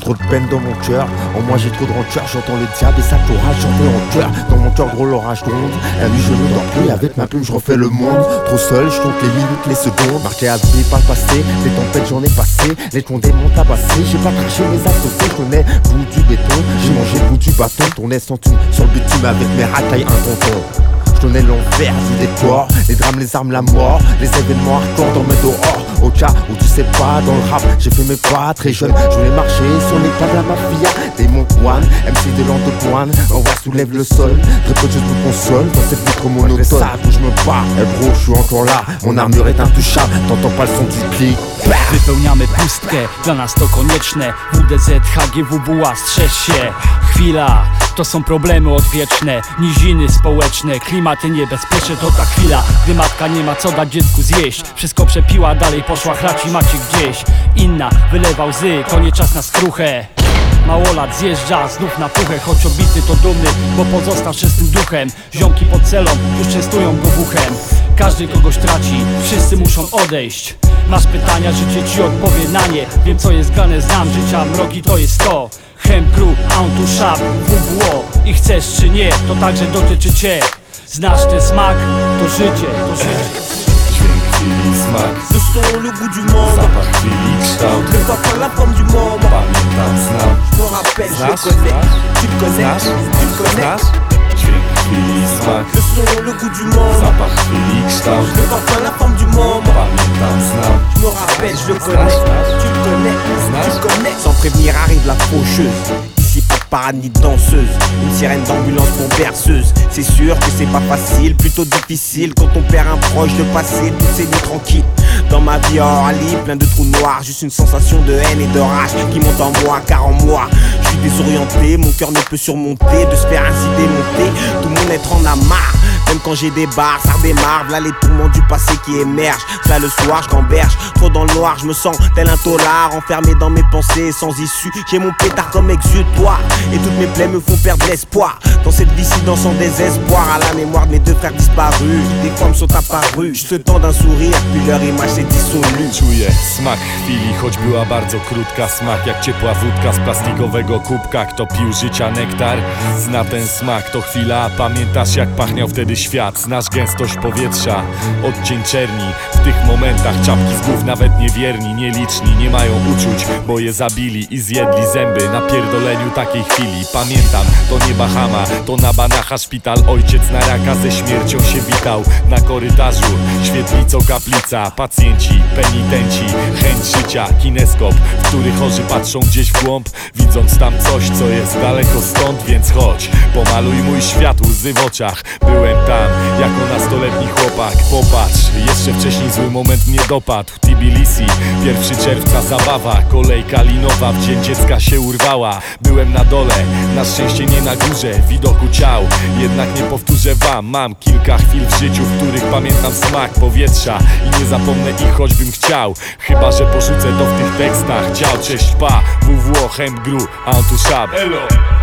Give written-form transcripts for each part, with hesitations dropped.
trop de peine dans mon cœur. En moi j'ai trop de rancœur, j'entends le diable et sa courage chanter en cœur. Dans mon cœur gros l'orage gronde. La nuit je ne dors plus, avec ma plume je refais le monde. Trop seul, je compte les minutes, les secondes. Marqué à vie par le passé, les tempêtes j'en ai passé. Les condés m'ont tabassé, j'ai pas craché mes associés. Je connais bout du béton, j'ai mangé le bout du bâton. Tournais sans thune sur le bitume avec mes racailles un tonton. Je donnais l'enfer du décor, les drames, les armes, la mort, les événements hardcore dans mes dehors. Au cas où tu sais pas, dans le rap, j'ai fait mes pas très jeune. Je voulais marcher sur les pas de la mafia, démon one, MC de l'Antoine. On va soulève le sol, très peu de choses me consolent dans cette vitre monotone. Je sais où je me bats, bro, je suis encore là. Mon armure est intouchable, t'entends pas le son du clic. Wypełniamy pustkę, dla nas to konieczne. WDZ, HGWWA, strzeż się. Chwila, to są problemy odwieczne. Niziny społeczne, klimaty niebezpieczne. To ta chwila, gdy matka nie ma co dać dziecku zjeść. Wszystko przepiła, dalej poszła chrać i macie gdzieś. Inna wylewa łzy, to nie czas na skruchę. Małolat zjeżdża znów na puchę, choć obity to dumny, bo pozostał czystym duchem. Ziomki pod celą już częstują go buchem. Każdy kogoś traci, wszyscy muszą odejść. Masz pytania, życie ci odpowie na nie. Wiem co jest grane, znam życia mroki, to jest to. Hemp Crew, Antuszab, WWO. I chcesz czy nie, to także dotyczy cię. Znasz ten smak, to życie, to życie. Dźwięk chwili, smak, Ce sont le goût du monde. zapach chwili, kształt. Le parfum, la forme du monde. Pamiętam, znam. Je me rappelle, je le Znasz? connais. Tu le connais, Znasz? tu le connais. Znasz? Dźwięk chwili, smak, Ce sont le goût du monde. zapach chwili, kształt. Le parfum, la forme du monde. Pamiętam, znam. Je me rappelle, je le connais. Tu le connais, tu le connais. Sans prévenir arrive la faucheuse. Ici pas de parade ni de danseuse. Une sirène d'ambulance pour berceuse. C'est sûr que c'est pas facile, plutôt difficile quand on perd un proche de passer toutes ces nuits tranquilles. Dans ma vie hors Ali, plein de trous noirs. Juste une sensation de haine et de rage qui monte en moi, car en moi je suis désorienté, mon cœur ne peut surmonter. De se faire ainsi démonter, tout mon être en a marre. Même quand j'ai des barres, ça redémarre. Là les tourments du passé qui émergent. Ça le soir, je gamberge, trop dans le noir. Je me sens tel un taulard, enfermé dans mes pensées sans issue. J'ai mon pétard comme exutoire, et toutes mes plaies me font perdre l'espoir. Dans cette dissidence sans désespoir, à la mémoire de mes deux frères disparus. Des fois me sont apparus, juste le temps d'un sourire, puis leur image s'est dissolue. Czuję smak chwili, choć była bardzo krótka. Smak jak ciepła wódka z plastikowego kubka. Kto pił życia nektar, zna ten smak. To chwila, pamiętasz jak pachniał wtedy świat. Znasz gęstość powietrza, odcień czerni. W tych momentach czapki z głów nawet niewierni, nieliczni, nie mają uczuć, bo je zabili i zjedli zęby na pierdoleniu takiej chwili. Pamiętam, to nie Bahama, to na Banacha szpital. Ojciec na raka ze śmiercią się witał. Na korytarzu świetlico kaplica. Pacjenci, penitenci, chęć życia, kineskop, w który chorzy patrzą gdzieś w głąb, widząc tam coś, co jest daleko stąd. Więc chodź, pomaluj mój świat, łzy w oczach. Byłem tam, jako nastoletni chłopak. Popatrz, jeszcze wcześniej zły moment mnie dopadł. Tbilisi, 1 czerwca zabawa. Kolejka linowa w dzień dziecka się urwała. Byłem na dole, na szczęście nie na górze widoku ciał. Jednak nie powtórzę wam, mam kilka chwil w życiu, w których pamiętam smak powietrza i nie zapomnę ich, choćbym chciał. Chyba że porzucę to w tych tekstach. Ciao, cześć, pa, WWO, Hemp Crew, Antuszab. Elo!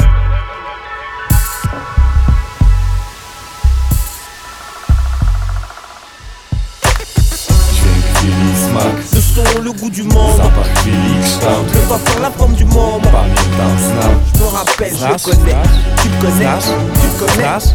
Smak, Ce sont le goût du monde. zapach chwili, kształt. Le parfum, la forme du monde. Pamiętam, znam. Je me rappelle, je le Znasz? connais. Tu le connais, Znasz? tu le connais. Znasz?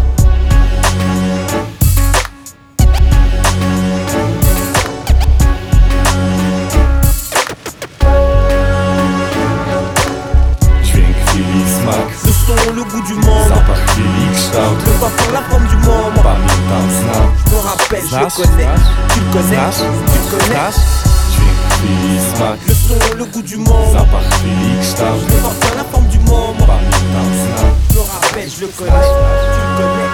Dźwięk chwili, smak, Ce sont le goût du monde. zapach chwili, kształt. Le parfum, la forme du monde. Pamiętam, znam. Je me rappelle, je le Znasz? connais. Tu le connais, Znasz? tu le connais. Znasz? Dźwięk chwili, smak, Le son, le goût du monde. zapach chwili, kształt. Le parfum, la forme du monde. Pamiętam, znam. Je me rappelle, je le connais. Tu le connais.